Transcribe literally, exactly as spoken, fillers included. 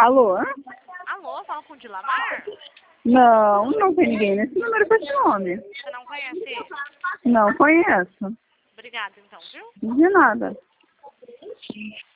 Alô? Alô, fala com o Dilamar? Não, não tem ninguém nesse número com esse nome. Você não conhece? Não conheço. Obrigada, então, viu? De nada.